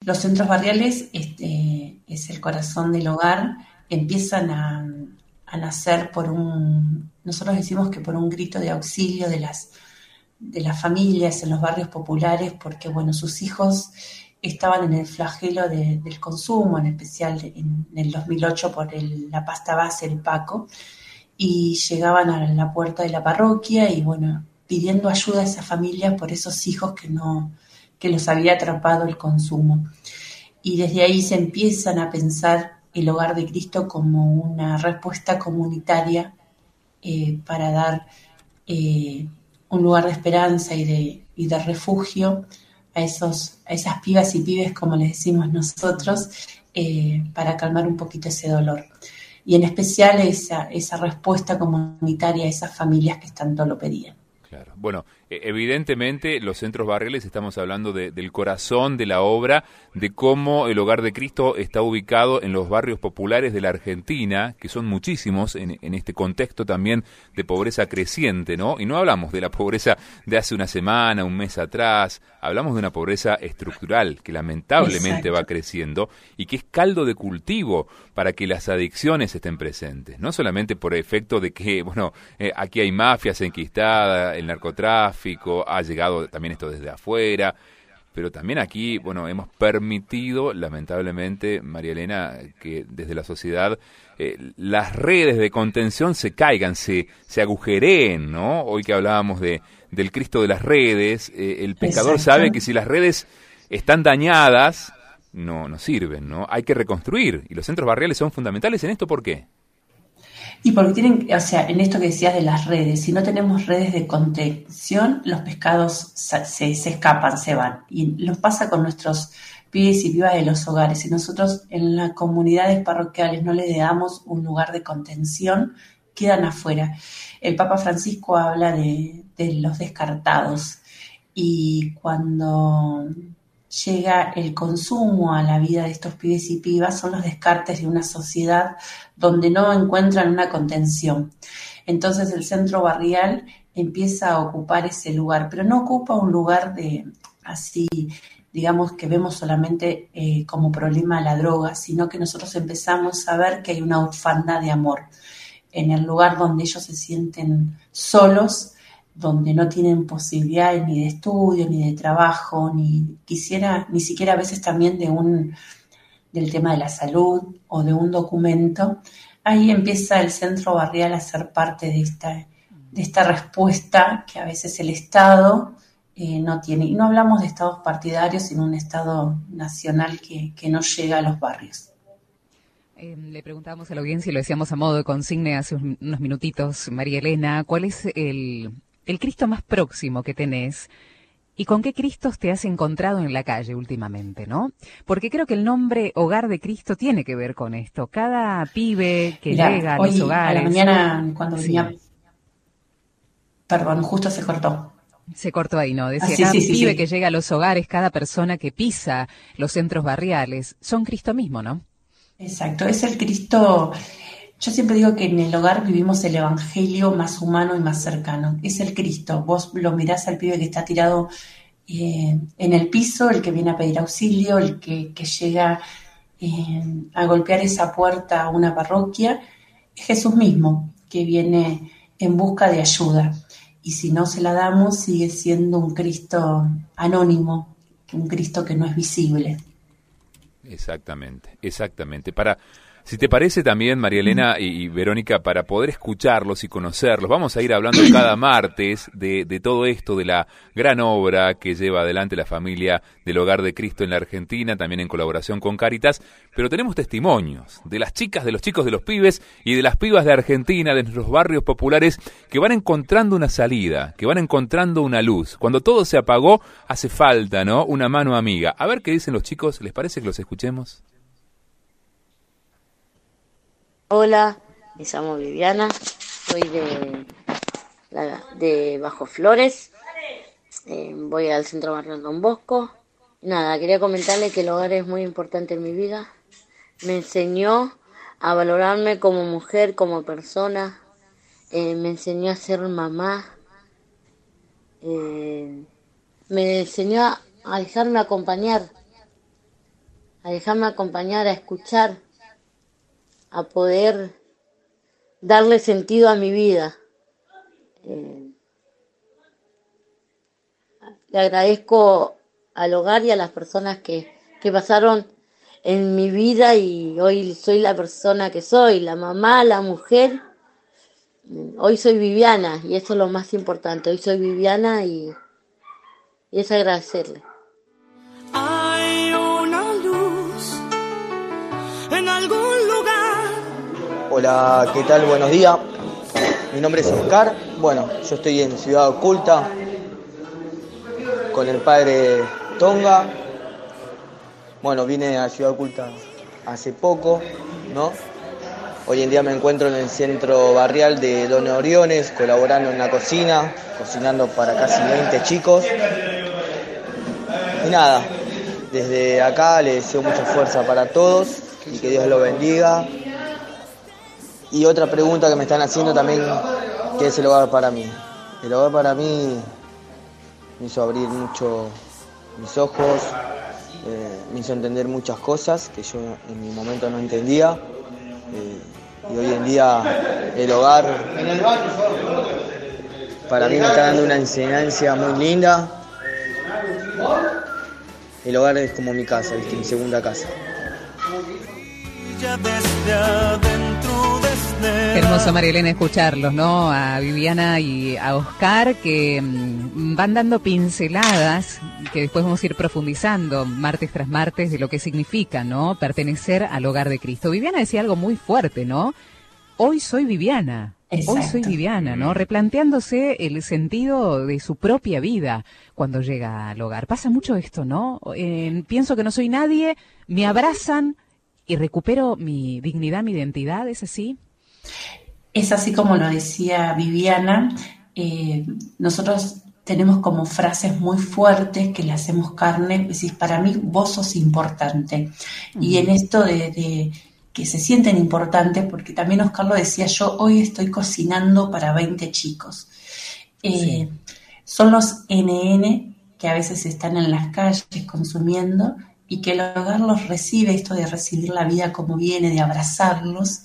Los centros barriales es el corazón del hogar, empiezan a nacer nosotros decimos que por un grito de auxilio de las familias en los barrios populares, porque bueno, sus hijos estaban en el flagelo del consumo, en especial en el 2008 por la pasta base, el Paco, y llegaban a la puerta de la parroquia y bueno, pidiendo ayuda a esa familia por esos hijos que los había atrapado el consumo. Y desde ahí se empiezan a pensar el Hogar de Cristo como una respuesta comunitaria para dar un lugar de esperanza y de refugio a esas pibas y pibes, como les decimos nosotros, para calmar un poquito ese dolor. Y en especial esa respuesta comunitaria a esas familias que tanto lo pedían. Claro. Bueno, evidentemente los centros barriales, estamos hablando del corazón de la obra, de cómo el Hogar de Cristo está ubicado en los barrios populares de la Argentina, que son muchísimos en este contexto también de pobreza creciente, ¿no? Y no hablamos de la pobreza de hace una semana, un mes atrás, hablamos de una pobreza estructural que lamentablemente Exacto. va creciendo y que es caldo de cultivo para que las adicciones estén presentes, no solamente por efecto de que, bueno, aquí hay mafias enquistadas, el narcotráfico, ha llegado también esto desde afuera, pero también aquí, bueno, hemos permitido, lamentablemente, María Elena, que desde la sociedad las redes de contención se caigan, se agujereen, ¿no? Hoy que hablábamos del Cristo de las redes, el pescador Exacto. sabe que si las redes están dañadas, no sirven, ¿no? Hay que reconstruir, y los centros barriales son fundamentales en esto, ¿por qué? Y porque tienen, o sea, en esto que decías de las redes, si no tenemos redes de contención, los pescados se escapan, se van. Y nos pasa con nuestros pibes y pibas de los hogares. Si nosotros en las comunidades parroquiales no le damos un lugar de contención, quedan afuera. El Papa Francisco habla de los descartados. Y cuando llega el consumo a la vida de estos pibes y pibas, son los descartes de una sociedad donde no encuentran una contención. Entonces el centro barrial empieza a ocupar ese lugar, pero no ocupa un lugar de así, digamos, que vemos solamente como problema la droga, sino que nosotros empezamos a ver que hay una orfandad de amor en el lugar donde ellos se sienten solos, donde no tienen posibilidades ni de estudio, ni de trabajo, ni siquiera a veces también del tema de la salud o de un documento. Ahí empieza el centro barrial a ser parte de esta respuesta que a veces el Estado no tiene. Y no hablamos de estados partidarios, sino un Estado nacional que no llega a los barrios. Le preguntábamos a la audiencia y lo decíamos a modo de consigne hace unos minutitos, María Elena, ¿cuál es el Cristo más próximo que tenés? ¿Y con qué Cristos te has encontrado en la calle últimamente, no? Porque creo que el nombre Hogar de Cristo tiene que ver con esto. Cada pibe que Mirá, llega a los hoy a la hogares... mañana cuando Sí, venía, perdón, justo se cortó. se cortó ahí, ¿no? Ah, Decía, sí, cada sí, sí, pibe que sí. llega a los hogares, cada persona que pisa los centros barriales, son Cristo mismo, ¿no? Exacto, es el Cristo. Yo siempre digo que en el hogar vivimos el evangelio más humano y más cercano. Es el Cristo. Vos lo mirás al pibe que está tirado en el piso, el que viene a pedir auxilio, el que llega a golpear esa puerta a una parroquia. Es Jesús mismo que viene en busca de ayuda. Y si no se la damos, sigue siendo un Cristo anónimo, un Cristo que no es visible. Exactamente, exactamente. Si te parece también, María Elena y Verónica, para poder escucharlos y conocerlos, vamos a ir hablando cada martes de todo esto, de la gran obra que lleva adelante la familia del Hogar de Cristo en la Argentina, también en colaboración con Cáritas, pero tenemos testimonios de las chicas, de los chicos, de los pibes y de las pibas de Argentina, de nuestros barrios populares, que van encontrando una salida, que van encontrando una luz. Cuando todo se apagó, hace falta, ¿no?, una mano amiga. A ver qué dicen los chicos, ¿les parece que los escuchemos? Hola, me llamo Viviana, soy de Bajo Flores, voy al centro barrial Don Bosco. Nada, quería comentarle que el hogar es muy importante en mi vida. Me enseñó a valorarme como mujer, como persona, me enseñó a ser mamá, me enseñó a dejarme acompañar a dejarme acompañar, a escuchar, a poder darle sentido a mi vida. Le agradezco al hogar y a las personas que pasaron en mi vida y hoy soy la persona que soy, la mamá, la mujer. Hoy soy Viviana y eso es lo más importante. Hoy soy Viviana y es agradecerle. Hay una luz en algún lugar. Hola, ¿qué tal? Buenos días. Mi nombre es Oscar. Bueno, yo estoy en Ciudad Oculta con el padre Tonga. Bueno, vine a Ciudad Oculta hace poco, ¿no? Hoy en día me encuentro en el centro barrial de Don Oriones, colaborando en la cocina, cocinando para casi 20 chicos. Y nada, desde acá les deseo mucha fuerza para todos y que Dios los bendiga. Y otra pregunta que me están haciendo también, ¿qué es el hogar para mí? El hogar para mí me hizo abrir mucho mis ojos, me hizo entender muchas cosas que yo en mi momento no entendía. Y hoy en día el hogar para mí me está dando una enseñanza muy linda. El hogar es como mi casa, ¿viste? Mi segunda casa. Qué hermoso, María Elena, escucharlos, ¿no? A Viviana y a Oscar, que van dando pinceladas que después vamos a ir profundizando martes tras martes de lo que significa, ¿no? Pertenecer al hogar de Cristo. Viviana decía algo muy fuerte, ¿no? Hoy soy Viviana. Exacto. Hoy soy Viviana, ¿no? Replanteándose el sentido de su propia vida cuando llega al hogar. Pasa mucho esto, ¿no? Pienso que no soy nadie, me abrazan y recupero mi dignidad, mi identidad, ¿es así? Es así como lo decía Viviana. Nosotros tenemos como frases muy fuertes que le hacemos carne. Decís, para mí vos sos importante. Y en esto de que se sienten importantes, porque también Oscar lo decía, yo hoy estoy cocinando para 20 chicos. Sí. Son los NN que a veces están en las calles consumiendo y que el hogar los recibe, esto de recibir la vida como viene, de abrazarlos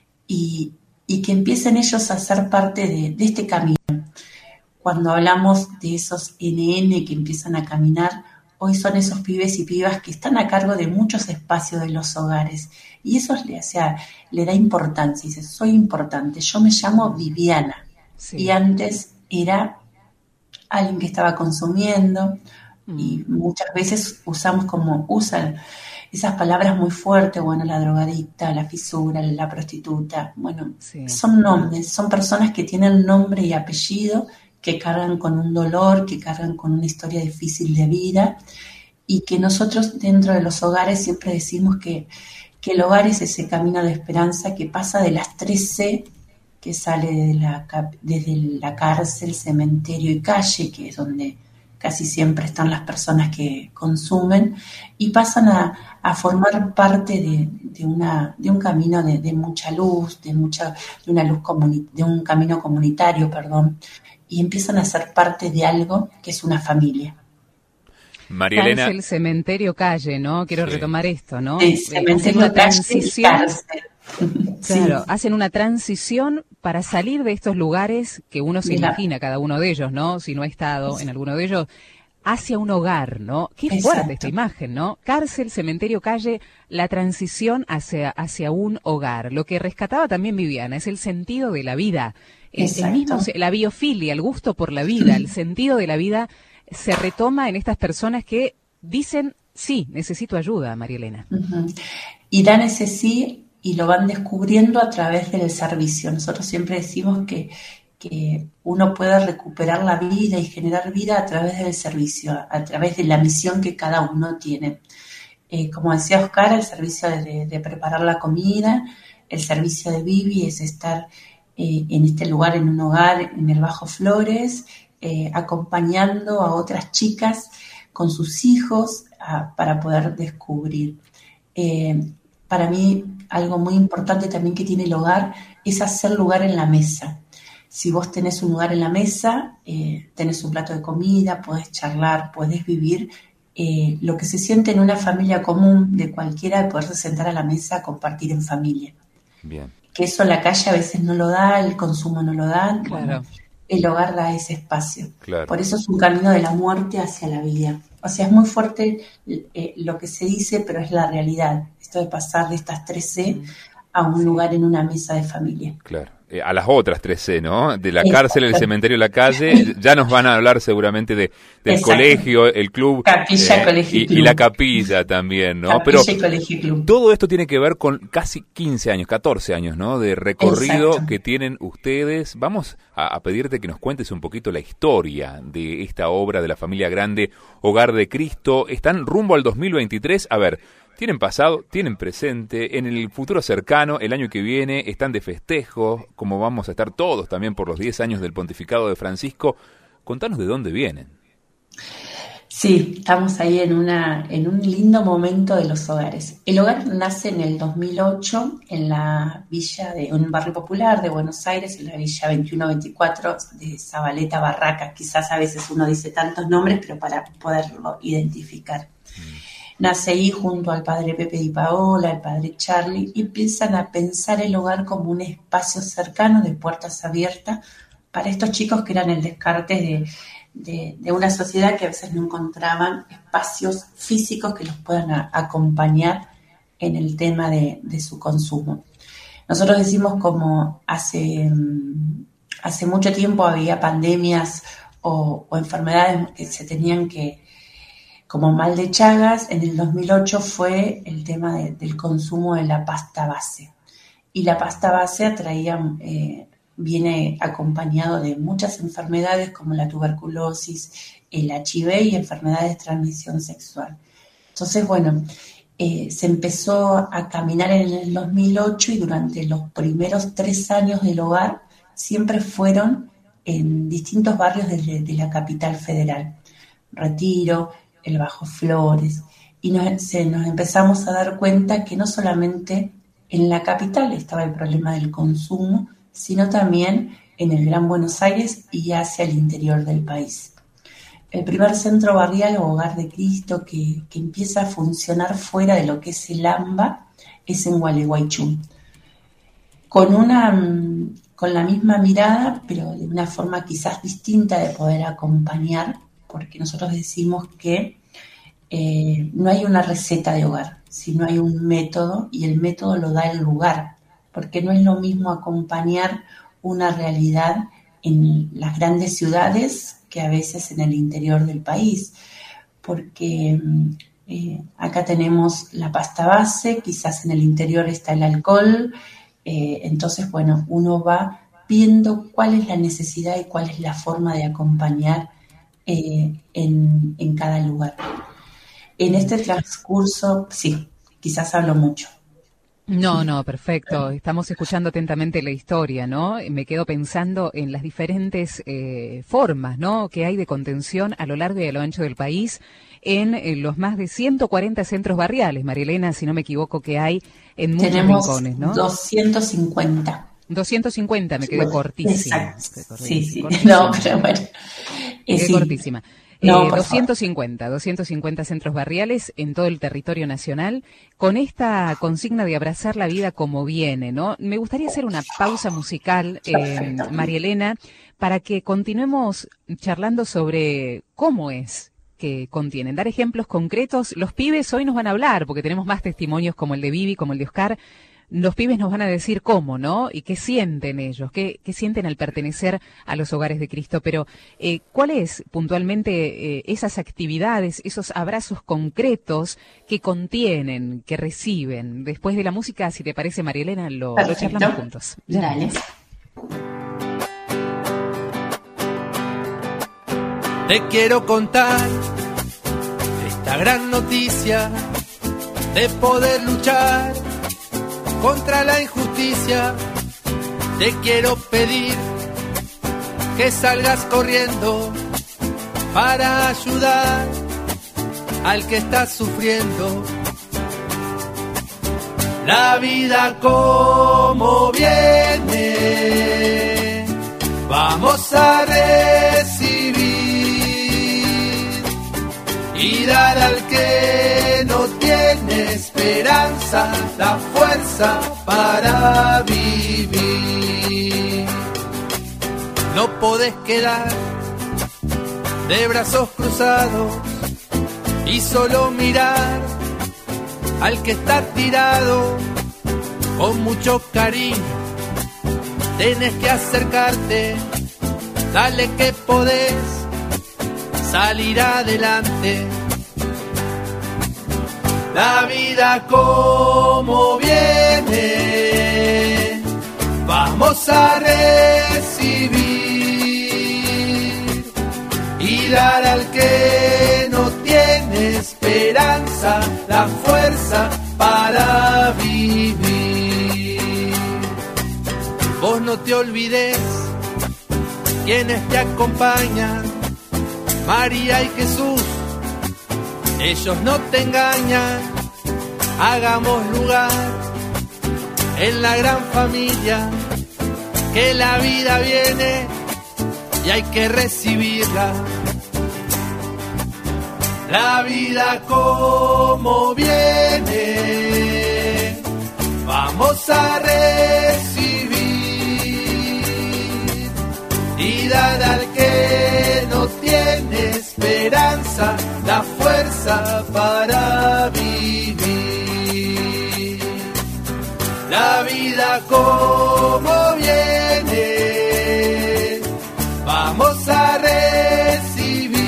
y que empiecen ellos a ser parte de este camino. Cuando hablamos de esos NN que empiezan a caminar, hoy son esos pibes y pibas que están a cargo de muchos espacios de los hogares. Y eso le da importancia. Dice, soy importante, yo me llamo Viviana. Sí. Y antes era alguien que estaba consumiendo. Y muchas veces usan esas palabras muy fuertes, bueno, la drogadicta, la fisura, la prostituta. Bueno, sí. Son nombres, son personas que tienen nombre y apellido, que cargan con un dolor, que cargan con una historia difícil de vida y que nosotros dentro de los hogares siempre decimos que el hogar es ese camino de esperanza que pasa de las 3 C, que sale desde la cárcel, cementerio y calle, que es donde casi siempre están las personas que consumen, y pasan a formar parte de un camino de mucha luz, de un camino comunitario, y empiezan a ser parte de algo que es una familia. María Elena. Cárcel, cementerio, calle, ¿no? Quiero retomar esto, ¿no? Cementerio, una transición. Claro, hacen una transición para salir de estos lugares que uno se imagina, cada uno de ellos, ¿no? Si no ha estado en alguno de ellos, hacia un hogar, ¿no? Qué fuerte esta imagen, ¿no? Cárcel, cementerio, calle, la transición hacia un hogar. Lo que rescataba también Viviana es el sentido de la vida. El mismo, la biofilia, el gusto por la vida, el sentido de la vida se retoma en estas personas que dicen, sí, necesito ayuda, María Elena. Y dan ese sí y lo van descubriendo a través del servicio. Nosotros siempre decimos que uno puede recuperar la vida y generar vida a través del servicio, a través de la misión que cada uno tiene. Como decía Oscar, el servicio de preparar la comida, el servicio de Vivi es estar en este lugar, en un hogar, en el Bajo Flores, acompañando a otras chicas con sus hijos para poder descubrir. Para mí, algo muy importante también que tiene el hogar es hacer lugar en la mesa. Si vos tenés un lugar en la mesa, tenés un plato de comida, podés charlar, podés vivir lo que se siente en una familia común de cualquiera de poderse sentar a la mesa a compartir en familia. Bien. Que eso la calle a veces no lo da, el consumo no lo da. Claro. Bueno, el hogar da ese espacio. Claro. Por eso es un camino de la muerte hacia la vida. O sea, es muy fuerte lo que se dice, pero es la realidad. Esto de pasar de estas 3 C a un lugar en una mesa de familia. Claro. A las otras 3C, ¿no? De la Exacto. cárcel, el cementerio, la calle. Ya nos van a hablar seguramente del Exacto. colegio, el club. Capilla, colegio y club. Y la capilla también, ¿no? Capilla Pero y colegio y club. todo esto tiene que ver con casi 15 años, 14 años, ¿no? De recorrido Exacto. que tienen ustedes. Vamos a pedirte que nos cuentes un poquito la historia de esta obra de la familia grande, Hogar de Cristo. Están rumbo al 2023. A ver, tienen pasado, tienen presente, en el futuro cercano, el año que viene, están de festejo, como vamos a estar todos también por los 10 años del pontificado de Francisco. Contanos de dónde vienen. Sí, estamos ahí en un lindo momento de los hogares. El hogar nace en el 2008 en la villa de un barrio popular de Buenos Aires, en la villa 2124 de Zabaleta Barracas. Quizás a veces uno dice tantos nombres, pero para poderlo identificar. Nace ahí junto al padre Pepe Di Paola, al padre Charlie, y empiezan a pensar el hogar como un espacio cercano de puertas abiertas para estos chicos que eran el descarte de una sociedad que a veces no encontraban espacios físicos que los puedan acompañar en el tema de su consumo. Nosotros decimos como hace mucho tiempo había pandemias o enfermedades que se tenían que, como mal de Chagas, en el 2008 fue el tema del consumo de la pasta base. Y la pasta base viene acompañado de muchas enfermedades como la tuberculosis, el HIV y enfermedades de transmisión sexual. Entonces, bueno, se empezó a caminar en el 2008 y durante los primeros 3 años del hogar siempre fueron en distintos barrios de la capital federal. Retiro, el Bajo Flores, y nos empezamos a dar cuenta que no solamente en la capital estaba el problema del consumo, sino también en el Gran Buenos Aires y hacia el interior del país. El primer centro barrial o Hogar de Cristo que empieza a funcionar fuera de lo que es el AMBA es en Gualeguaychú, con la misma mirada, pero de una forma quizás distinta de poder acompañar, porque nosotros decimos que no hay una receta de hogar, sino hay un método, y el método lo da el lugar, porque no es lo mismo acompañar una realidad en las grandes ciudades que a veces en el interior del país, porque acá tenemos la pasta base, quizás en el interior está el alcohol, entonces, bueno, uno va viendo cuál es la necesidad y cuál es la forma de acompañar en cada lugar. En este transcurso, sí, quizás hablo mucho. No, perfecto. Estamos escuchando atentamente la historia, ¿no? Me quedo pensando en las diferentes formas, ¿no?, que hay de contención a lo largo y a lo ancho del país en los más de 140 centros barriales, María Elena, si no me equivoco, que hay en muchos rincones, ¿no? 250. 250, me quedé cortísima. Exacto. Sí. No, pero bueno. Quedé sí. cortísima. No, 250 centros barriales en todo el territorio nacional, con esta consigna de abrazar la vida como viene, ¿no? Me gustaría hacer una pausa musical, María Elena, para que continuemos charlando sobre cómo es que contienen, dar ejemplos concretos. Los pibes hoy nos van a hablar, porque tenemos más testimonios como el de Vivi, como el de Oscar. Los pibes nos van a decir cómo, ¿no? Y qué sienten ellos, qué sienten al pertenecer a los hogares de Cristo. Pero, ¿cuáles puntualmente esas actividades, esos abrazos concretos que contienen, que reciben? Después de la música, si te parece, María Elena, lo charlamos juntos. Dale. Te quiero contar esta gran noticia de poder luchar contra la injusticia. Te quiero pedir que salgas corriendo para ayudar al que está sufriendo. La vida como viene, vamos a recibir y dar al que no tiene esperanza la fuerza para vivir. No podés quedar de brazos cruzados y solo mirar al que está tirado con mucho cariño. Tenés que acercarte, dale que podés salir adelante. La vida como viene, vamos a recibir y dar al que no tiene esperanza la fuerza para vivir. Vos no te olvides quienes te acompañan, María y Jesús, ellos no te engañan. Hagamos lugar en la gran familia, que la vida viene y hay que recibirla. La vida como viene, vamos a recibir y dar al que no tiene esperanza la fuerza para vivir. La vida como viene, vamos a recibir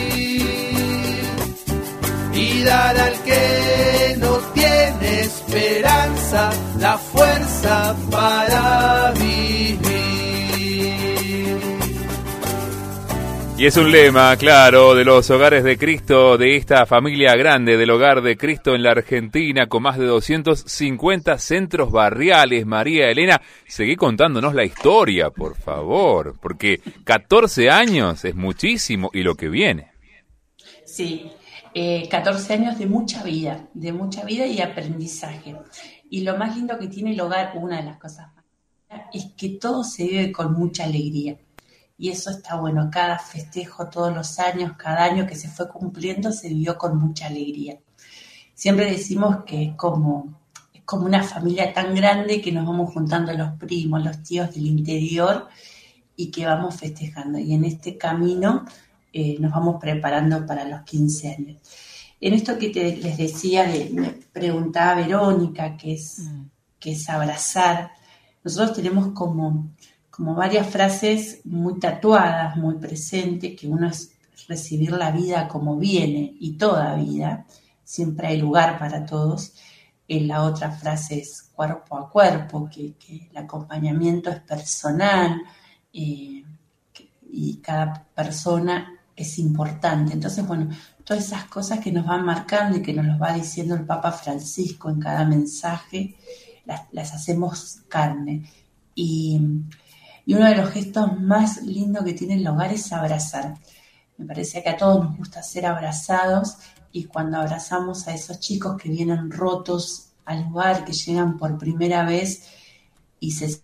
y dar al que no tiene esperanza la fuerza para vivir. Y es un lema, claro, de los hogares de Cristo, de esta familia grande del Hogar de Cristo en la Argentina, con más de 250 centros barriales. María Elena, seguí contándonos la historia, por favor, porque 14 años es muchísimo y lo que viene. Sí, 14 años de mucha vida y aprendizaje. Y lo más lindo que tiene el hogar, una de las cosas más lindas, es que todo se vive con mucha alegría. Y eso está bueno, cada festejo, todos los años, cada año que se fue cumpliendo, se vivió con mucha alegría. Siempre decimos que es como una familia tan grande que nos vamos juntando los primos, los tíos del interior y que vamos festejando. Y en este camino nos vamos preparando para los 15 años. En esto que les decía, me preguntaba Verónica, que es abrazar. Nosotros tenemos como varias frases muy tatuadas, muy presentes, que uno es recibir la vida como viene y toda vida, siempre hay lugar para todos. La otra frase es cuerpo a cuerpo, que el acompañamiento es personal y cada persona es importante. Entonces, bueno, todas esas cosas que nos van marcando y que nos los va diciendo el Papa Francisco en cada mensaje, las hacemos carne. Y uno de los gestos más lindos que tiene el hogar es abrazar. Me parece que a todos nos gusta ser abrazados y cuando abrazamos a esos chicos que vienen rotos al lugar, que llegan por primera vez y se...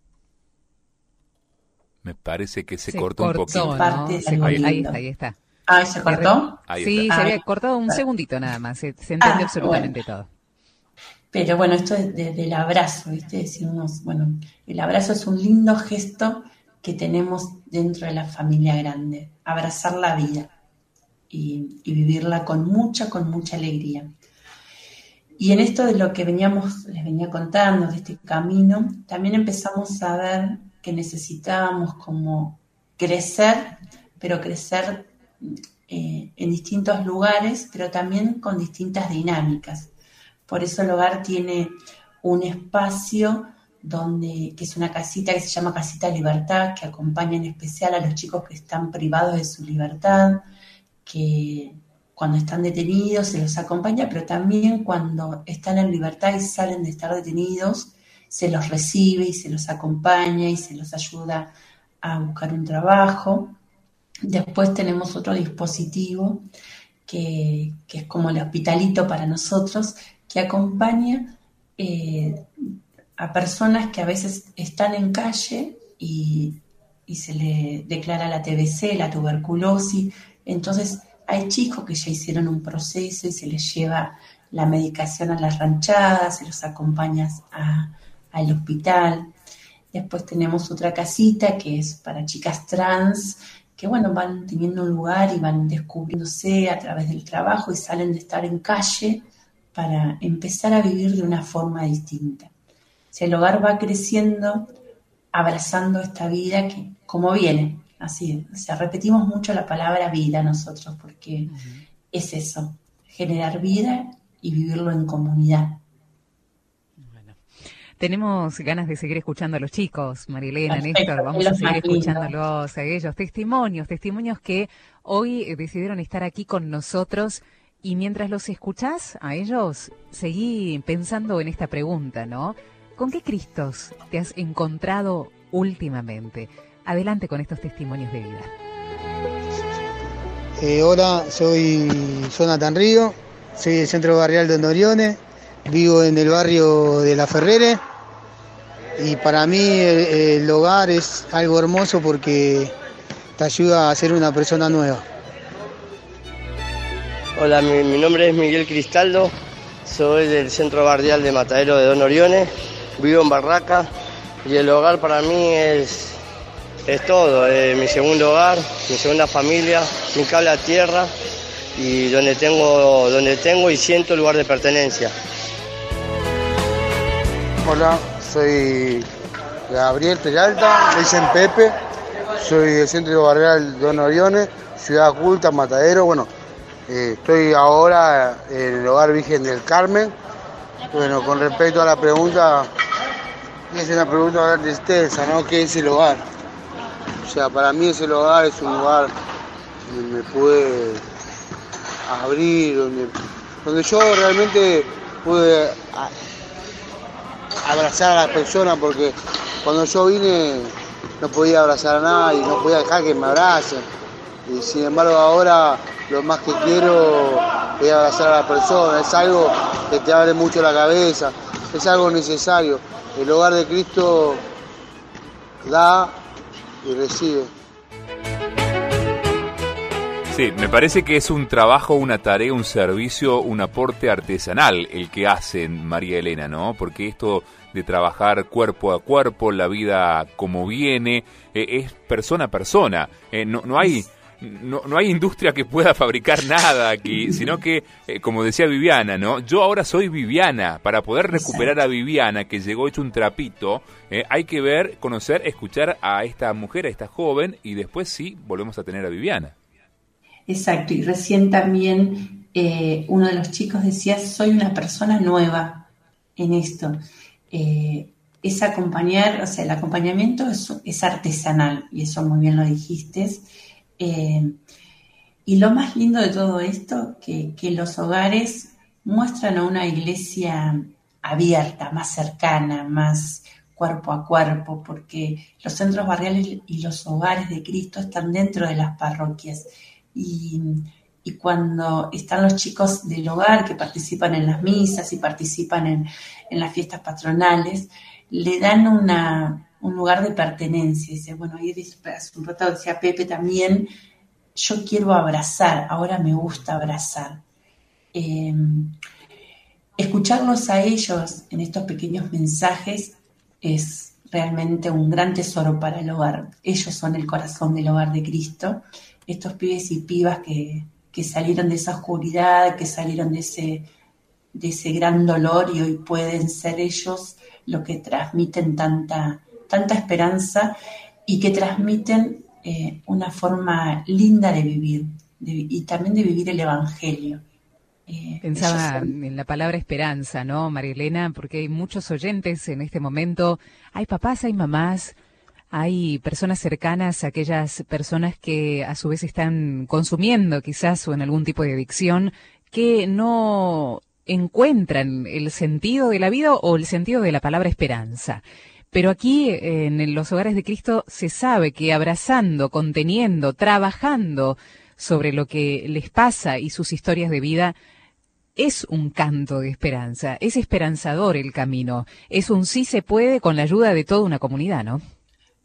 Me parece que se cortó un poquito. ¿No? Ahí está. Ah, ¿se cortó? Sí, se había cortado un segundito nada más. Se entendió absolutamente todo. Pero bueno, esto es del abrazo, ¿viste? Decimos, bueno, el abrazo es un lindo gesto que tenemos dentro de la familia grande. Abrazar la vida y vivirla con mucha alegría. Y en esto de lo que les venía contando, de este camino, también empezamos a ver que necesitábamos como crecer, pero crecer en distintos lugares, pero también con distintas dinámicas. Por eso el hogar tiene un espacio que es una casita que se llama Casita Libertad, que acompaña en especial a los chicos que están privados de su libertad, que cuando están detenidos se los acompaña, pero también cuando están en libertad y salen de estar detenidos, se los recibe y se los acompaña y se los ayuda a buscar un trabajo. Después tenemos otro dispositivo que es como el hospitalito para nosotros, que acompaña a personas que a veces están en calle y se le declara la TBC, la tuberculosis. Entonces Hay chicos que ya hicieron un proceso y se les lleva la medicación a las ranchadas, se los acompaña al hospital. Después tenemos otra casita que es para chicas trans, que bueno, van teniendo un lugar y van descubriéndose a través del trabajo y salen de estar en calle para empezar a vivir de una forma distinta. O sea, el hogar va creciendo, abrazando esta vida que como viene, así. O sea, repetimos mucho la palabra vida nosotros, porque es eso, generar vida y vivirlo en comunidad. Bueno, tenemos ganas de seguir escuchando a los chicos, Marielena, Perfecto, Néstor, vamos a los seguir más lindos. escuchándolos a ellos. Testimonios que hoy decidieron estar aquí con nosotros. Y mientras los escuchás a ellos, seguí pensando en esta pregunta, ¿no? ¿Con qué Cristos te has encontrado últimamente? Adelante con estos testimonios de vida. Hola, soy Jonathan Río, soy del Centro Barrial de Ondoriones, vivo en el barrio de La Ferrere y para mí el hogar es algo hermoso porque te ayuda a ser una persona nueva. Hola, mi nombre es Miguel Cristaldo, soy del Centro Barrial de Matadero de Don Oriones, vivo en Barraca y el hogar para mí es todo, mi segundo hogar, mi segunda familia, mi cable a tierra y donde tengo y siento lugar de pertenencia. Hola, soy Gabriel Peralta, me dicen Pepe, soy del Centro Barrial de Don Oriones, Ciudad Culta, Matadero, bueno. Estoy ahora en el Hogar Virgen del Carmen. Bueno, con respecto a la pregunta, es una pregunta de extensa, ¿no? ¿Qué es el hogar? O sea, para mí el hogar es un lugar donde me pude abrir, donde yo realmente pude abrazar a las personas, porque cuando yo vine no podía abrazar a nadie, no podía dejar que me abracen. Y sin embargo ahora lo más que quiero es abrazar a la persona, es algo que te abre mucho la cabeza, es algo necesario. El hogar de Cristo da y recibe. Sí, me parece que es un trabajo, una tarea, un servicio, un aporte artesanal el que hacen María Elena, ¿no? Porque esto de trabajar cuerpo a cuerpo, la vida como viene, es persona a persona. No hay industria que pueda fabricar nada aquí, sino que, como decía Viviana, ¿no? Yo ahora soy Viviana. Para poder recuperar a Viviana, que llegó hecho un trapito, hay que ver, conocer, escuchar a esta mujer, a esta joven, y después sí, volvemos a tener a Viviana. Exacto, y recién también uno de los chicos decía, soy una persona nueva en esto. Es acompañar, o sea, el acompañamiento es artesanal, y eso muy bien lo dijiste. Y lo más lindo de todo esto, que los hogares muestran a una iglesia abierta, más cercana, más cuerpo a cuerpo, porque los centros barriales y los hogares de Cristo están dentro de las parroquias. Y cuando están los chicos del hogar que participan en las misas y participan en las fiestas patronales, le dan un lugar de pertenencia. Dice, bueno, ahí hace un rato decía Pepe también, yo quiero abrazar, ahora me gusta abrazar. Escucharlos a ellos en estos pequeños mensajes es realmente un gran tesoro para el hogar. Ellos son el corazón del hogar de Cristo. Estos pibes y pibas que salieron de esa oscuridad, que salieron de ese gran dolor y hoy pueden ser ellos los que transmiten tanta esperanza y que transmiten una forma linda de vivir y también de vivir el Evangelio. Pensaba en la palabra esperanza, ¿no, María Elena? Porque hay muchos oyentes en este momento, hay papás, hay mamás, hay personas cercanas, aquellas personas que a su vez están consumiendo quizás o en algún tipo de adicción, que no encuentran el sentido de la vida o el sentido de la palabra esperanza. Pero aquí en los hogares de Cristo se sabe que abrazando, conteniendo, trabajando sobre lo que les pasa y sus historias de vida, es un canto de esperanza, es esperanzador el camino, es un sí se puede con la ayuda de toda una comunidad, ¿no?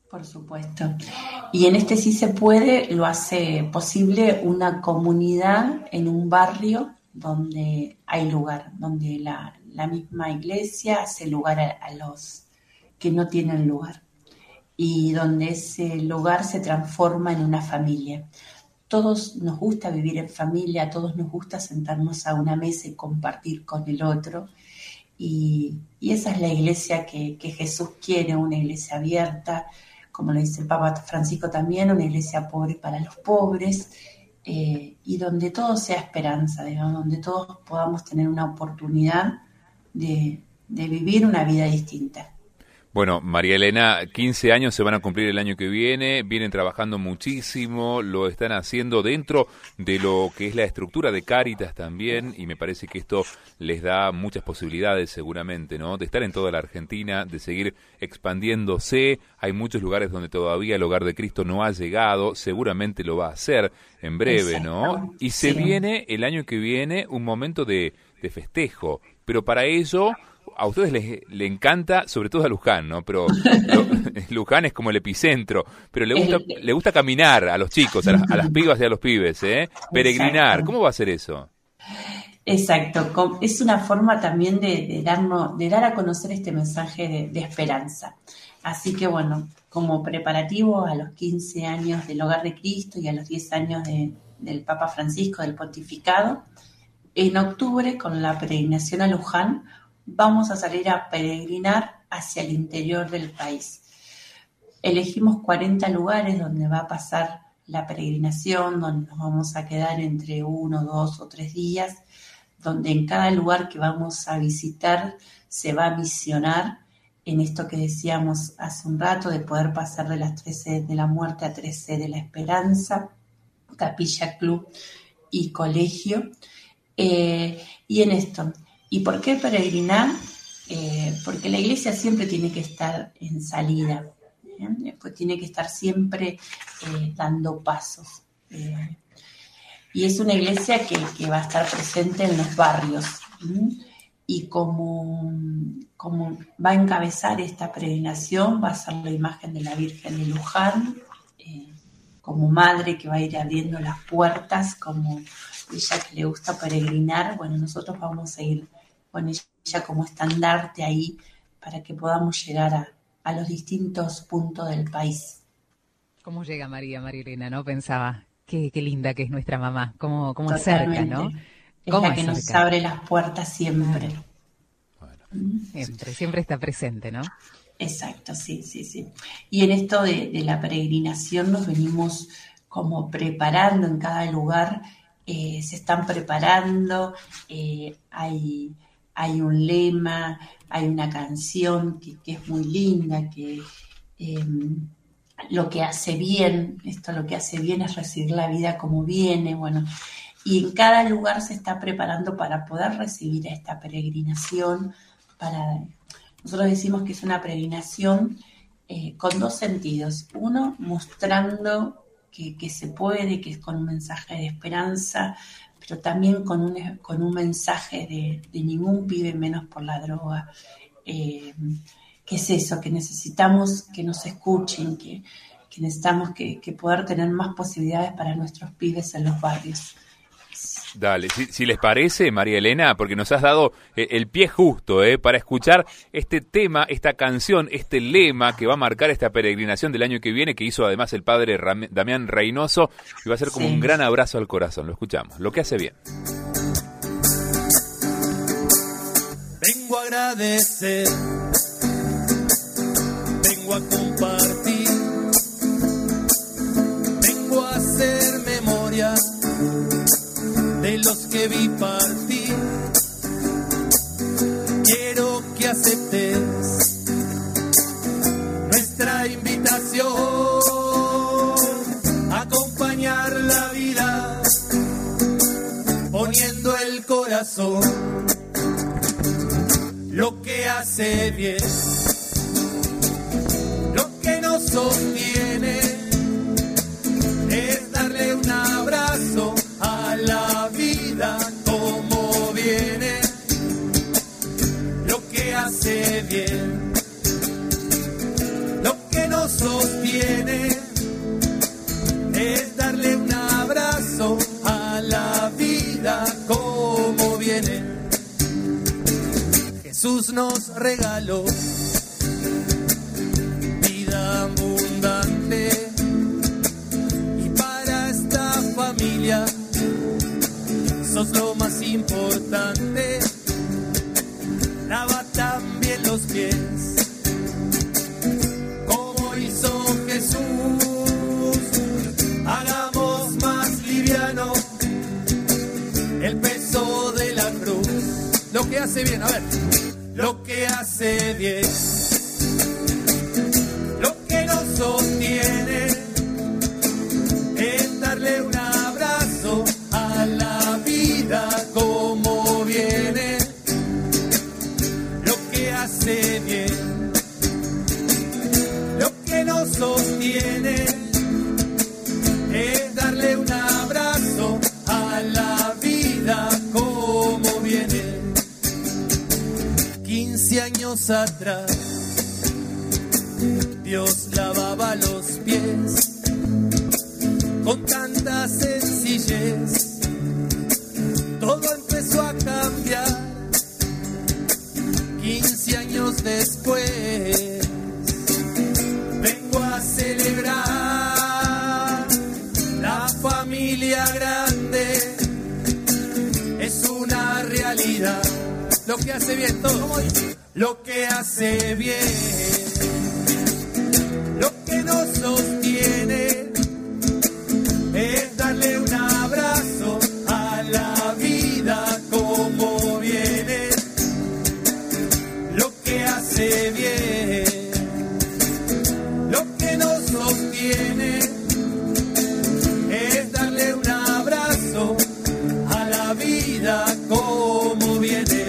Por supuesto. Y en este Sí se puede lo hace posible una comunidad en un barrio donde hay lugar, donde la misma iglesia hace lugar a los que no tienen lugar y donde ese lugar se transforma en una familia. Todos nos gusta vivir en familia, a todos nos gusta sentarnos a una mesa y compartir con el otro. Y esa es la iglesia que Jesús quiere, una iglesia abierta, como lo dice el Papa Francisco también, una iglesia pobre para los pobres, y donde todo sea esperanza, digamos, donde todos podamos tener una oportunidad de vivir una vida distinta. Bueno, María Elena, 15 años se van a cumplir el año que viene, vienen trabajando muchísimo, lo están haciendo dentro de lo que es la estructura de Cáritas también, y me parece que esto les da muchas posibilidades seguramente, ¿no? De estar en toda la Argentina, de seguir expandiéndose. Hay muchos lugares donde todavía el Hogar de Cristo no ha llegado, seguramente lo va a hacer en breve, ¿no? Y se viene el año que viene un momento de festejo, pero para ello a ustedes les encanta, sobre todo a Luján, ¿no? Pero Luján es como el epicentro, pero le gusta caminar a los chicos, a las pibas y a los pibes, peregrinar. Exacto. ¿Cómo va a ser eso? Exacto, es una forma también de dar a conocer este mensaje de esperanza. Así que bueno, como preparativo a los 15 años del Hogar de Cristo y a los 10 años del Papa Francisco, del pontificado, en octubre con la peregrinación a Luján, vamos a salir a peregrinar hacia el interior del país. Elegimos 40 lugares donde va a pasar la peregrinación, donde nos vamos a quedar entre 1, 2 o 3 días, donde en cada lugar que vamos a visitar se va a misionar en esto que decíamos hace un rato, de poder pasar de las 13 de la muerte a 13 de la esperanza, capilla, club y colegio. Y en esto, ¿y por qué peregrinar? Porque la iglesia siempre tiene que estar en salida, pues tiene que estar siempre dando pasos. Y es una iglesia que va a estar presente en los barrios. Y como va a encabezar esta peregrinación, va a ser la imagen de la Virgen de Luján, como madre que va a ir abriendo las puertas, como ella que le gusta peregrinar. Bueno, nosotros vamos a ir con ella como estandarte ahí para que podamos llegar a los distintos puntos del país. ¿Cómo llega María Elena, no? Pensaba, qué linda que es nuestra mamá, cómo acerca, ¿no? Es la que nos abre las puertas siempre. Bueno, siempre está presente, ¿no? Exacto, sí. Y en esto de la peregrinación nos venimos como preparando en cada lugar, se están preparando, hay un lema, hay una canción que es muy linda, que lo que hace bien es recibir la vida como viene, bueno, y en cada lugar se está preparando para poder recibir esta peregrinación. Nosotros decimos que es una peregrinación con 2 sentidos. Uno, mostrando que se puede, que es con un mensaje de esperanza, pero también con un mensaje de ningún pibe menos por la droga. ¿Qué es eso? Que necesitamos que nos escuchen, que necesitamos que poder tener más posibilidades para nuestros pibes en los barrios. Dale, si les parece, María Elena, porque nos has dado el pie justo para escuchar este tema, esta canción, este lema que va a marcar esta peregrinación del año que viene, que hizo además el padre Damián Reynoso, y va a ser como un gran abrazo al corazón. Lo escuchamos, lo que hace bien. Vengo a agradecer, vengo a compartir, vengo a hacer memoria de los que vi partir. Quiero que aceptes nuestra invitación a acompañar la vida poniendo el corazón. Lo que hace bien, lo que nos sostiene es darle un abrazo a la vida como viene. Lo que hace bien, lo que nos sostiene sostiene es darle un abrazo a la vida como viene. Jesús nos regaló vida abundante y para esta familia sos lo más importante. Lava también los pies como hizo Jesús. Hagamos más liviano el peso de la cruz. Lo que hace bien, a ver. Lo que hace bien, lo que nos sostiene es darle un abrazo a la vida como viene. Lo que hace bien, lo que nos sostiene es darle un abrazo a la vida como viene. 15 años atrás, Dios lavaba los pies con tanta sencillez. Todo empezó a cambiar 15 años después. Vengo a celebrar la familia grande, es una realidad. Lo que hace bien, todo, ¿cómo dice? Lo que hace bien, lo que nos sostiene es darle un abrazo a la vida como viene. Lo que hace bien, lo que nos sostiene es darle un abrazo a la vida como viene.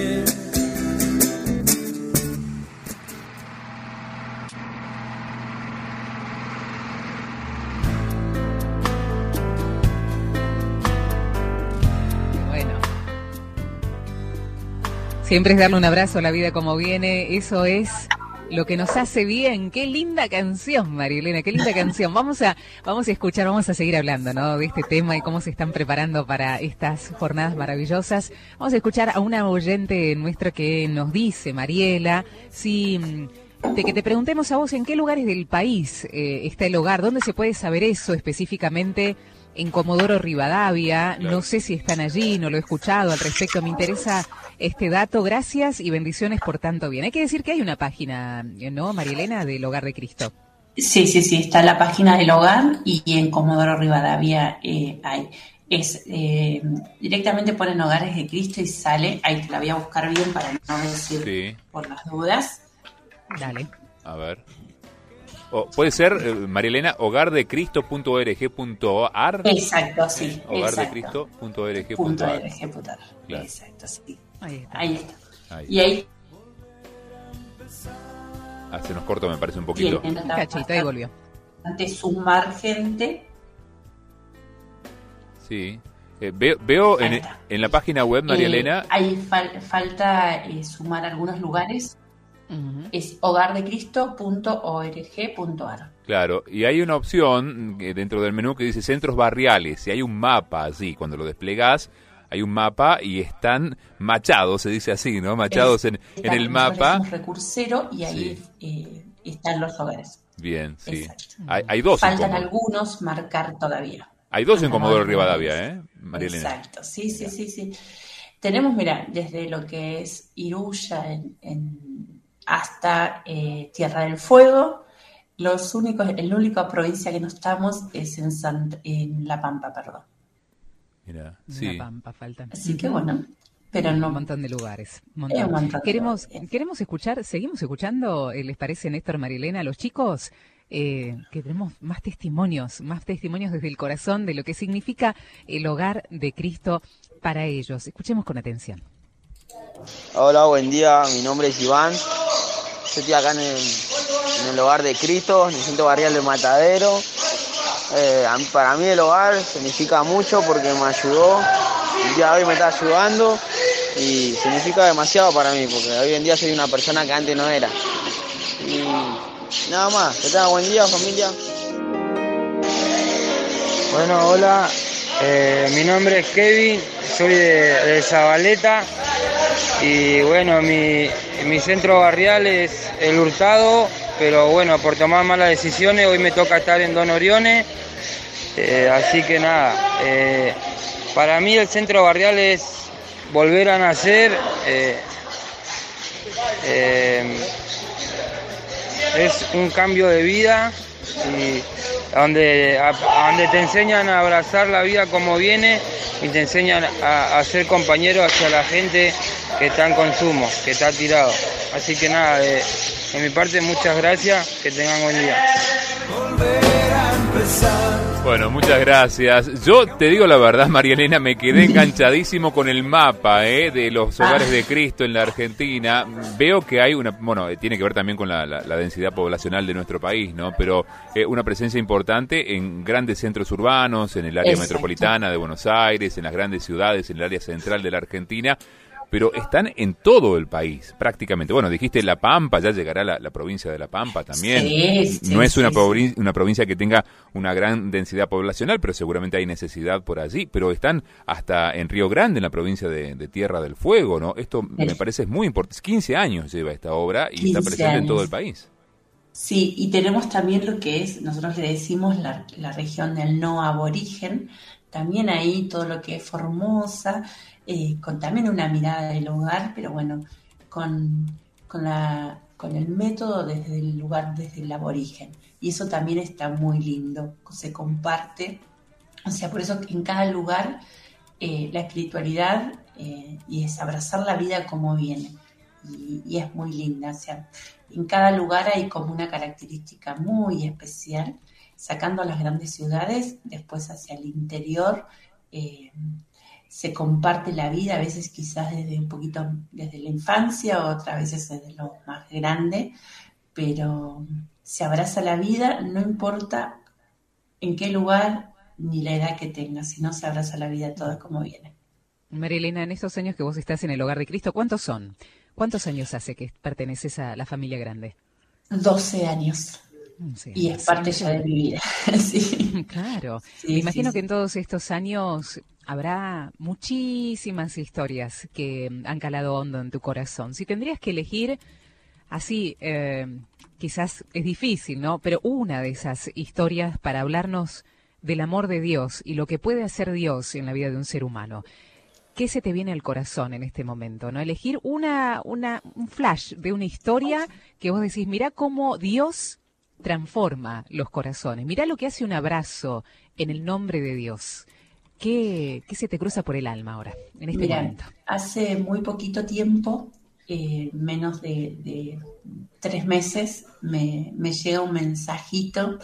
Siempre es darle un abrazo a la vida como viene, eso es lo que nos hace bien. Qué linda canción, María Elena, qué linda canción. Vamos a escuchar, vamos a seguir hablando, ¿no?, de este tema y cómo se están preparando para estas jornadas maravillosas. Vamos a escuchar a una oyente nuestra que nos dice, Mariela, si de que te preguntemos a vos en qué lugares del país está el hogar, dónde se puede saber eso específicamente. En Comodoro Rivadavia, claro. No sé si están allí, no lo he escuchado al respecto, me interesa este dato, gracias y bendiciones por tanto bien. Hay que decir que hay una página, ¿no, María Elena, del Hogar de Cristo? Sí, está la página del hogar y en Comodoro Rivadavia hay. Directamente ponen Hogares de Cristo y sale, ahí te la voy a buscar bien para no decir por las dudas. Dale. A ver. Puede ser, María Elena, hogardecristo.org.ar. Exacto, sí. Hogardecristo.org.ar. Claro. Exacto, sí. Ahí está. Y ahí. Se nos cortó, me parece un poquito. Un cachito, ahí volvió. Ante sumar gente. Sí. Veo en la página web, María Elena. Ahí falta sumar algunos lugares. Uh-huh. Es hogardecristo.org.ar. Claro, y hay una opción dentro del menú que dice centros barriales, y hay un mapa así, cuando lo desplegás, hay un mapa y están machados, se dice así, ¿no? Machados en el mapa. Es un recursero y ahí están los hogares. Bien, sí. Hay dos. Faltan algunos marcar todavía. Hay dos en Comodoro Rivadavia, María Elena. Exacto, sí. Tenemos, mira, desde lo que es Iruya hasta Tierra del Fuego. La única provincia que no estamos es en La Pampa, perdón. Mira, La Pampa falta. Así que bueno, pero no. Un montón de lugares. Seguimos escuchando, ¿les parece, Néstor, María Elena, a los chicos? Que tenemos más testimonios desde el corazón de lo que significa el hogar de Cristo para ellos. Escuchemos con atención. Hola, buen día, mi nombre es Iván. Yo estoy acá en el Hogar de Cristo, en el Centro Barrial de Matadero. Para mí el hogar significa mucho porque me ayudó, el día de hoy me está ayudando y significa demasiado para mí porque hoy en día soy una persona que antes no era. Y nada más, que tengan buen día, familia. Bueno, hola, mi nombre es Kevin, soy de Zabaleta y bueno, mi centro barrial es El Hurtado, pero bueno, por tomar malas decisiones hoy me toca estar en Don Orione, así que nada, para mí el centro barrial es volver a nacer, es un cambio de vida y donde te enseñan a abrazar la vida como viene y te enseñan a ser compañero hacia la gente que está en consumo, que está tirado. Así que nada, de mi parte muchas gracias, que tengan buen día. Bueno, muchas gracias. Yo te digo la verdad, María Elena, me quedé enganchadísimo con el mapa de los hogares de Cristo en la Argentina. Veo que hay tiene que ver también con la densidad poblacional de nuestro país, ¿no? Pero una presencia importante en grandes centros urbanos, en el área metropolitana de Buenos Aires, en las grandes ciudades, en el área central de la Argentina. Pero están en todo el país, prácticamente. Bueno, dijiste La Pampa, ya llegará la provincia de La Pampa también. No es una provincia que tenga una gran densidad poblacional, pero seguramente hay necesidad por allí. Pero están hasta en Río Grande, en la provincia de Tierra del Fuego, ¿no? Esto me parece muy importante. 15 años lleva esta obra y está presente en todo el país. Sí, y tenemos también lo que es, nosotros le decimos la región del no aborigen, también ahí todo lo que es Formosa, con también una mirada del hogar, pero bueno, con el método desde el lugar, desde el aborigen. Y eso también está muy lindo, se comparte. O sea, por eso en cada lugar la espiritualidad y es abrazar la vida como viene. Y es muy linda. O sea, en cada lugar hay como una característica muy especial, sacando las grandes ciudades, después hacia el interior, se comparte la vida, a veces quizás desde la infancia, otras veces desde lo más grande, pero se abraza la vida, no importa en qué lugar ni la edad que tengas, sino se abraza la vida toda como viene. María Elena, en estos años que vos estás en el Hogar de Cristo, ¿cuántos son? ¿Cuántos años hace que perteneces a la familia grande? 12 años. Sí, y es parte ya de mi vida. Sí. Claro. Sí, me imagino que en todos estos años habrá muchísimas historias que han calado hondo en tu corazón. Si tendrías que elegir, así, quizás es difícil, ¿no? Pero una de esas historias para hablarnos del amor de Dios y lo que puede hacer Dios en la vida de un ser humano. ¿Qué se te viene al corazón en este momento, no? Elegir un flash de una historia que vos decís, mirá cómo Dios transforma los corazones. Mirá lo que hace un abrazo en el nombre de Dios. ¿Qué se te cruza por el alma ahora, en este momento? Hace muy poquito tiempo, menos de 3 meses, me llega un mensajito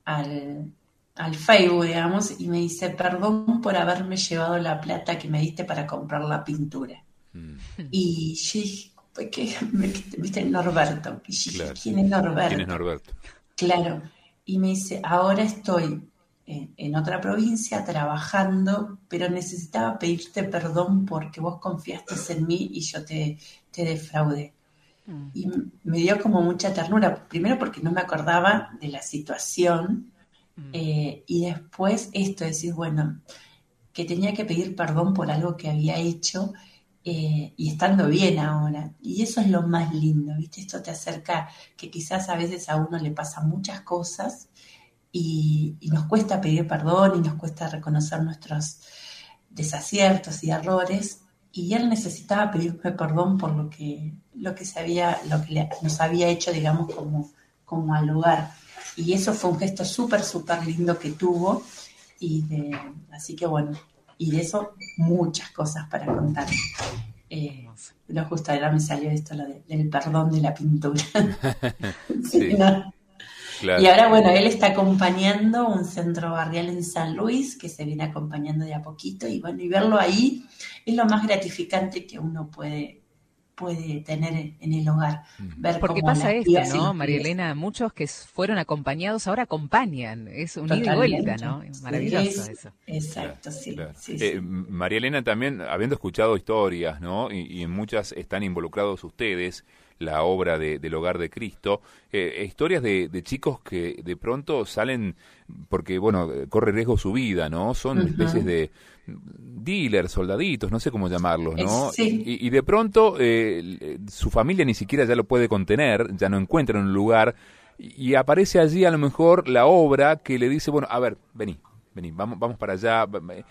al Facebook, digamos, y me dice, perdón por haberme llevado la plata que me diste para comprar la pintura. Y yo dije, ¿viste Norberto? Y yo dije, claro. ¿Quién es Norberto? ¿Quién es Norberto? Claro. Y me dice, ahora estoy en otra provincia trabajando, pero necesitaba pedirte perdón porque vos confiaste en mí y yo te defraudé. Y me dio como mucha ternura, primero porque no me acordaba de la situación, y después esto, decir, bueno, que tenía que pedir perdón por algo que había hecho, y estando bien ahora. Y eso es lo más lindo, ¿viste? Esto te acerca, que quizás a veces a uno le pasan muchas cosas y nos cuesta pedir perdón y nos cuesta reconocer nuestros desaciertos y errores. Y él necesitaba pedirme perdón por lo que nos había hecho, digamos, como al hogar. Y eso fue un gesto súper, súper lindo que tuvo. Así que bueno, y de eso muchas cosas para contar. Pero justo ahora me salió esto, del perdón de la pintura. Sí, ¿no? Claro. Y ahora, bueno, él está acompañando un centro barrial en San Luis, que se viene acompañando de a poquito, y bueno, y verlo ahí es lo más gratificante que uno puede tener en el hogar. Ver porque pasa esto, ¿no, María Elena? Muchos que fueron acompañados ahora acompañan. Es un ida y vuelta, ¿no? Es maravilloso eso. Exacto, sí. Claro. Sí. María Elena, también, habiendo escuchado historias, ¿no? Y en muchas están involucrados ustedes, la obra del Hogar de Cristo, historias de chicos que de pronto salen, porque bueno, corre riesgo su vida, ¿no? Son especies de dealers, soldaditos, no sé cómo llamarlos, ¿no? Sí. Y de pronto su familia ni siquiera ya lo puede contener, ya no encuentran un lugar, y aparece allí a lo mejor la obra que le dice, bueno, a ver, vení, vamos para allá,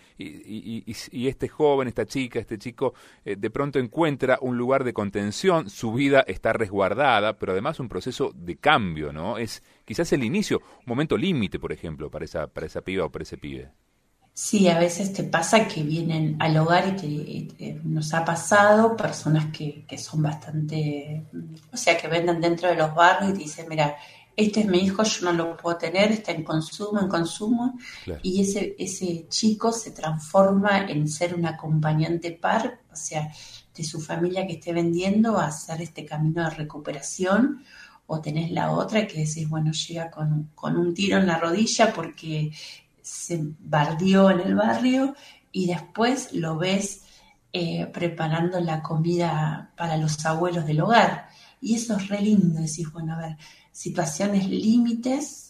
y este joven, esta chica, este chico, de pronto encuentra un lugar de contención, su vida está resguardada, pero además un proceso de cambio, ¿no? Es quizás el inicio, un momento límite, por ejemplo, para esa piba o para ese pibe. Sí, a veces te pasa que vienen al hogar y nos ha pasado personas que son bastante, o sea, que venden dentro de los barrios y te dicen, mira, este es mi hijo, yo no lo puedo tener, está en consumo, claro. Y ese chico se transforma en ser un acompañante par, o sea, de su familia que esté vendiendo a hacer este camino de recuperación, o tenés la otra que decís, bueno, llega con un tiro en la rodilla porque se bardeó en el barrio y después lo ves preparando la comida para los abuelos del hogar. Y eso es re lindo, decís, bueno, a ver, situaciones límites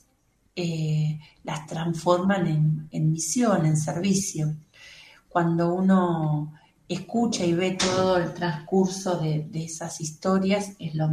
las transforman en misión, en servicio. Cuando uno escucha y ve todo el transcurso de esas historias, es lo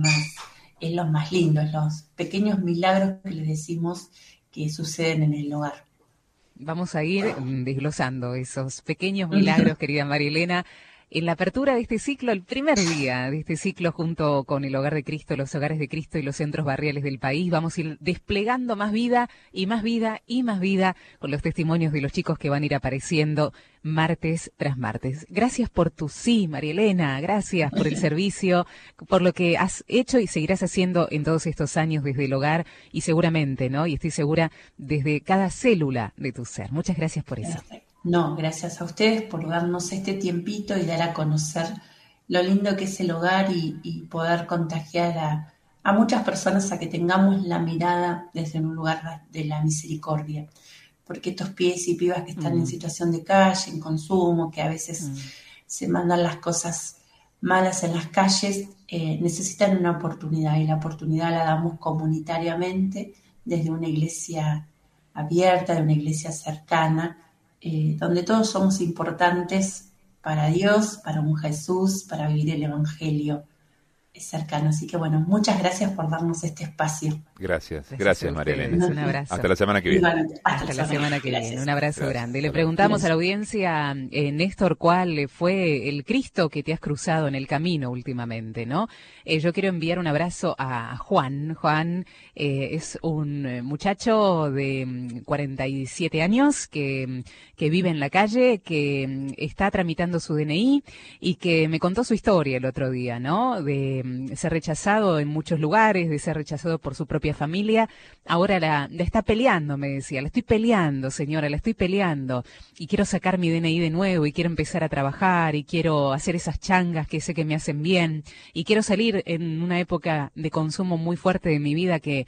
más lindo, es los pequeños milagros que le decimos que suceden en el hogar. Vamos a ir desglosando esos pequeños milagros, querida María Elena. En la apertura de este ciclo, el primer día de este ciclo, junto con el Hogar de Cristo, los Hogares de Cristo y los centros barriales del país, vamos a ir desplegando más vida y más vida y más vida con los testimonios de los chicos que van a ir apareciendo martes tras martes. Gracias por tu sí, María Elena, gracias por el servicio, por lo que has hecho y seguirás haciendo en todos estos años desde el hogar y seguramente, ¿no? Y estoy segura, desde cada célula de tu ser. Muchas gracias por eso. No, gracias a ustedes por darnos este tiempito y dar a conocer lo lindo que es el hogar y poder contagiar a muchas personas a que tengamos la mirada desde un lugar de la misericordia. Porque estos pibes y pibas que están en situación de calle, en consumo, que a veces se mandan las cosas malas en las calles, necesitan una oportunidad y la oportunidad la damos comunitariamente desde una iglesia abierta, de una iglesia cercana, donde todos somos importantes para Dios, para un Jesús, para vivir el Evangelio cercano. Así que bueno, muchas gracias por darnos este espacio. Gracias María Elena. Un abrazo. Hasta la semana que viene. Hasta la semana que viene. Un abrazo grande. Le Gracias. preguntamos a la audiencia, Néstor, ¿cuál fue el Cristo que te has cruzado en el camino últimamente, no? Yo quiero enviar un abrazo a Juan. Juan es un muchacho de 47 años que vive en la calle, que está tramitando su DNI y que me contó su historia el otro día, ¿no? De ser rechazado en muchos lugares, de ser rechazado por su propia familia. Ahora la está peleando, me decía. La estoy peleando, señora, la estoy peleando. Y quiero sacar mi DNI de nuevo y quiero empezar a trabajar y quiero hacer esas changas que sé que me hacen bien. Y quiero salir en una época de consumo muy fuerte de mi vida que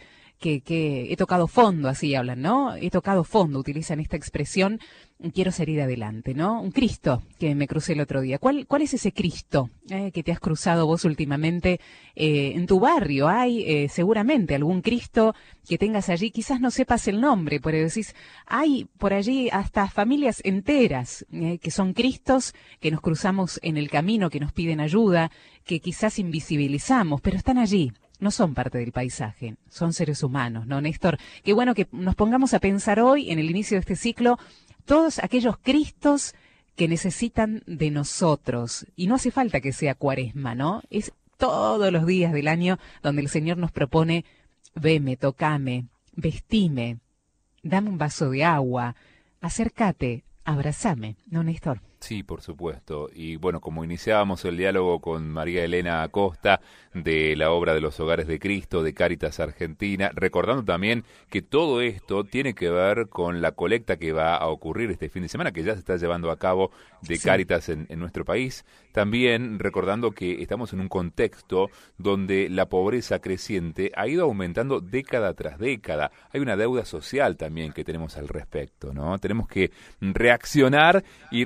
he tocado fondo, así hablan, ¿no? He tocado fondo, utilizan esta expresión, quiero salir adelante, ¿no? Un Cristo que me crucé el otro día. ¿Cuál es ese Cristo que te has cruzado vos últimamente en tu barrio? Hay seguramente algún Cristo que tengas allí, quizás no sepas el nombre, pero decís, hay por allí hasta familias enteras que son Cristos, que nos cruzamos en el camino, que nos piden ayuda, que quizás invisibilizamos, pero están allí. No son parte del paisaje, son seres humanos, ¿no, Néstor? Qué bueno que nos pongamos a pensar hoy, en el inicio de este ciclo, todos aquellos Cristos que necesitan de nosotros. Y no hace falta que sea Cuaresma, ¿no? Es todos los días del año donde el Señor nos propone, veme, tocame, vestime, dame un vaso de agua, acércate, abrazame, ¿no, Néstor? Sí, por supuesto. Y bueno, como iniciábamos el diálogo con María Elena Acosta de la obra de los Hogares de Cristo, de Cáritas Argentina, recordando también que todo esto tiene que ver con la colecta que va a ocurrir este fin de semana, que ya se está llevando a cabo de Cáritas en nuestro país. También recordando que estamos en un contexto donde la pobreza creciente ha ido aumentando década tras década. Hay una deuda social también que tenemos al respecto, ¿no? Tenemos que reaccionar y tratar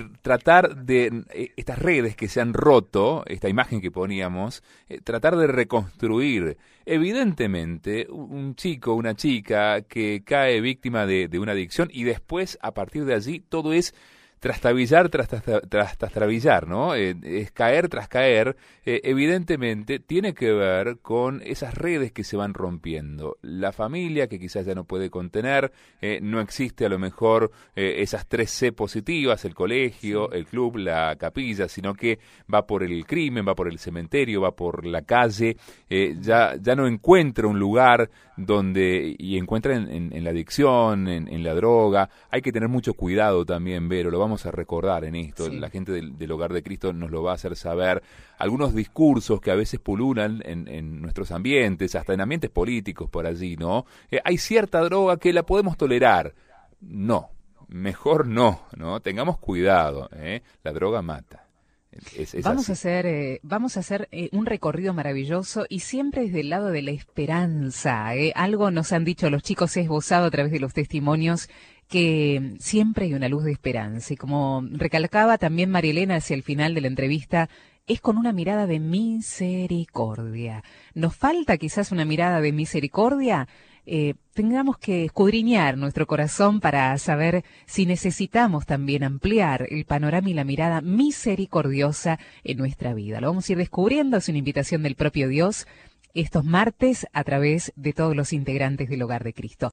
tratar de, estas redes que se han roto, esta imagen que poníamos, tratar de reconstruir. Evidentemente, un chico, una chica que cae víctima de una adicción y después, a partir de allí, todo es trastabillar tras trastabillar, ¿no? Es caer tras caer, evidentemente tiene que ver con esas redes que se van rompiendo. La familia que quizás ya no puede contener, no existe a lo mejor esas 3C positivas, el colegio, el club, la capilla, sino que va por el crimen, va por el cementerio, va por la calle, ya no encuentra un lugar donde, y encuentra en la adicción, en la droga. Hay que tener mucho cuidado también, Vero, lo vamos a recordar en esto, sí. La gente del Hogar de Cristo nos lo va a hacer saber. Algunos discursos que a veces pululan en nuestros ambientes, hasta en ambientes políticos por allí, ¿no? Hay cierta droga que la podemos tolerar. No, mejor no, tengamos cuidado, la droga mata. Vamos a hacer un recorrido maravilloso y siempre desde el lado de la esperanza. Algo nos han dicho los chicos, he esbozado a través de los testimonios, que siempre hay una luz de esperanza. Y como recalcaba también María Elena hacia el final de la entrevista, es con una mirada de misericordia. ¿Nos falta quizás una mirada de misericordia? Tengamos que escudriñar nuestro corazón para saber si necesitamos también ampliar el panorama y la mirada misericordiosa en nuestra vida. Lo vamos a ir descubriendo, es una invitación del propio Dios estos martes a través de todos los integrantes del Hogar de Cristo.